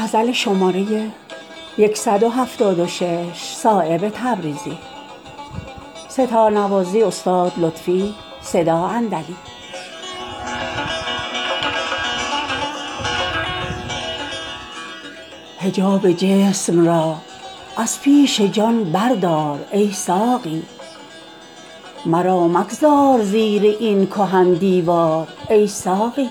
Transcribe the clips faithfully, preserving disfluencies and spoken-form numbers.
غزل شماره صد و هفتاد و شش صایب تبریزی. ستارنوازی استاد لطفی. صدا اندلی. حجاب جسم را از پیش جان بردار ای ساقی، مرا مگذار زیر این کهن دیوار ای ساقی.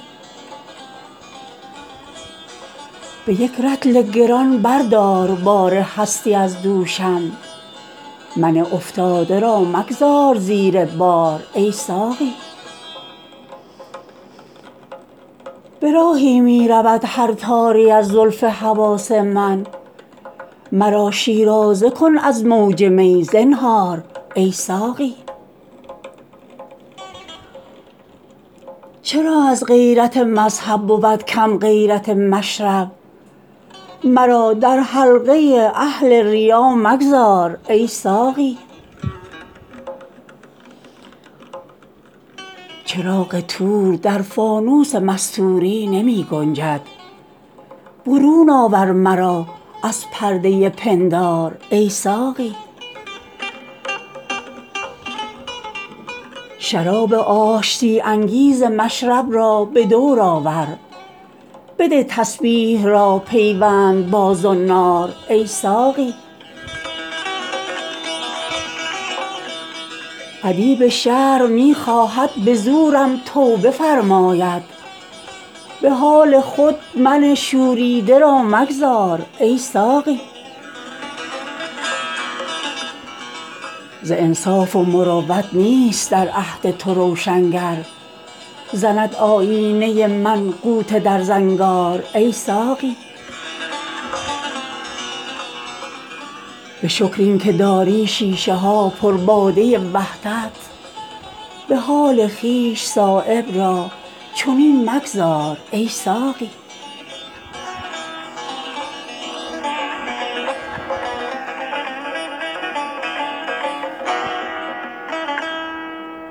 به یک رطل گران بردار بار هستی از دوشم، من افتاده را مگذار زیر بار ای ساقی. به راهی می رود هر تاری از زلف حواس من، مرا شیرازه کن از موج می زنهار ای ساقی. چرا از غیرت مذهب بود کم غیرت مشرب، مرا در حلقه اهل ریا مگذار ای ساقی. چراغ طور در فانوس مستوری نمی گنجد، برون آور مرا از پرده پندار ای ساقی. شراب آشتی انگیز مشرب را به دور آور، بده تسبیح را پیوند با زنار ای ساقی. ادیب شرع می خواهد به زورم توبه فرماید، به حال خود من شوریده را مگذار ای ساقی. ز انصاف و مروت نیست در عهد تو روشنگر، زند آیینه من غوطه در زنگار ای ساقی. به شکر این که داری شیشه ها پر باده وحدت، به حال خویش صایب را چنین مگذار ای ساقی.